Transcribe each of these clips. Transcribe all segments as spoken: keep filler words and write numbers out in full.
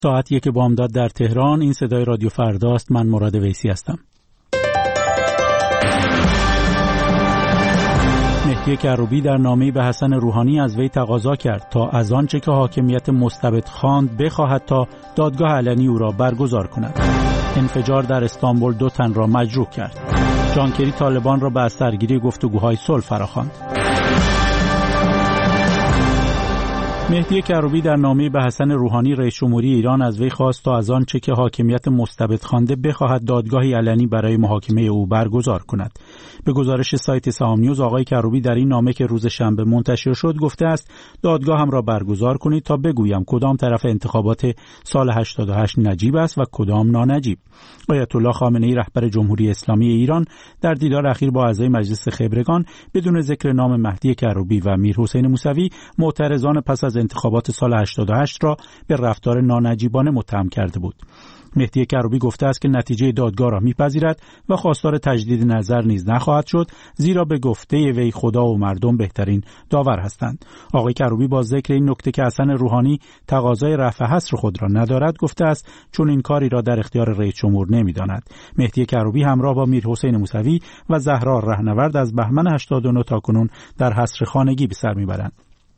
ساعت یک بامداد در تهران. این صدای رادیو فرداست. من مراد ویسی هستم. مهدی کروبی در نامه‌ای به حسن روحانی از وی تقاضا کرد تا از آنچه که حاکمیت مستبد خواند بخواهد تا دادگاه علنی او را برگزار کند. انفجار در استانبول دو تن را مجروح کرد. جان کری طالبان را به سرگیری گفتگوهای صلح فراخواند. مهدی کروبی در نامه‌ای به حسن روحانی رئیس جمهوری ایران از وی خواست تا از آن چه که حاکمیت مستبد خوانده بخواهد دادگاهی علنی برای محاکمه او برگزار کند. به گزارش سایت سهام نیوز، آقای کروبی در این نامه که روز شنبه منتشر شد گفته است دادگاهم را برگزار کنید تا بگویم کدام طرف انتخابات سال هشتاد و هشت نجیب است و کدام نانجیب. آیت الله خامنه‌ای رهبر جمهوری اسلامی ایران در دیدار اخیر با اعضای مجلس خبرگان بدون ذکر نام مهدی کروبی و میرحسین موسوی معترضان پس از انتخابات سال هشتاد و هشت را به رفتار نانجیبانه متهم کرده بود. مهدی کروبی گفته است که نتیجه دادگاه را میپذیرد و خواستار تجدید نظر نیز نخواهد شد، زیرا به گفته وی خدا و مردم بهترین داور هستند. آقای کروبی با ذکر این نکته که حسن روحانی تقاضای رفع حصر خود را ندارد گفته است چون این کاری را در اختیار رئیس جمهور نمیداند. مهدی کروبی همراه با میرحسین موسوی و زهرا رهنورد از بهمن هشتاد و نه تا کنون در حصر خانگی به سر میبرند.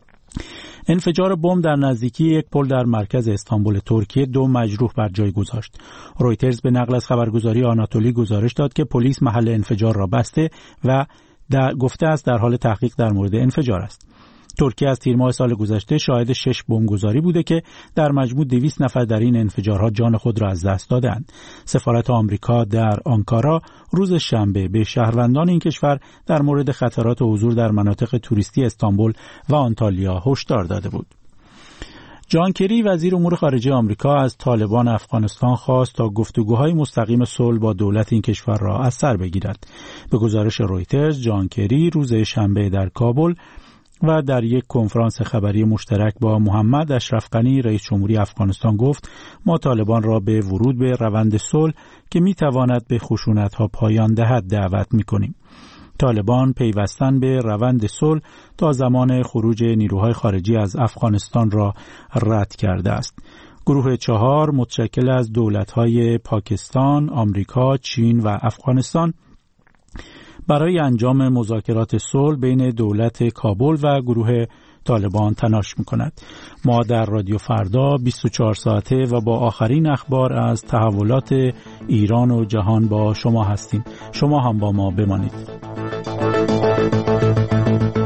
انفجار بمب در نزدیکی یک پل در مرکز استانبول ترکیه دو مجروح بر جای گذاشت. رویترز به نقل از خبرگزاری آناتولی گزارش داد که پلیس محل انفجار را بسته و در گفته است در حال تحقیق در مورد انفجار است. ترکیه از تیر ماه سال گذشته شاهد شش بمبگذاری بوده که در مجموع دویست نفر در این انفجارها جان خود را از دست دادند. سفارت آمریکا در آنکارا روز شنبه به شهروندان این کشور در مورد خطرات حضور در مناطق توریستی استانبول و آنتالیا هشدار داده بود. جان کری وزیر امور خارجه آمریکا از طالبان افغانستان خواست تا گفتگوهای مستقیم صلح با دولت این کشور را از سر بگیرد. به گزارش رویترز، جان کری روز شنبه در کابل و در یک کنفرانس خبری مشترک با محمد اشرف غنی رئیس جمهوری افغانستان گفت ما طالبان را به ورود به روند صلح که میتواند به خشونت‌ها پایان دهد دعوت می‌کنیم. طالبان پیوستن به روند صلح تا زمان خروج نیروهای خارجی از افغانستان را رد کرده است. گروه چهار متشکل از دولت‌های پاکستان، آمریکا، چین و افغانستان برای انجام مذاکرات صلح بین دولت کابل و گروه طالبان تلاش می‌کند. ما در رادیو فردا بیست و چهار ساعته و با آخرین اخبار از تحولات ایران و جهان با شما هستیم. شما هم با ما بمانید.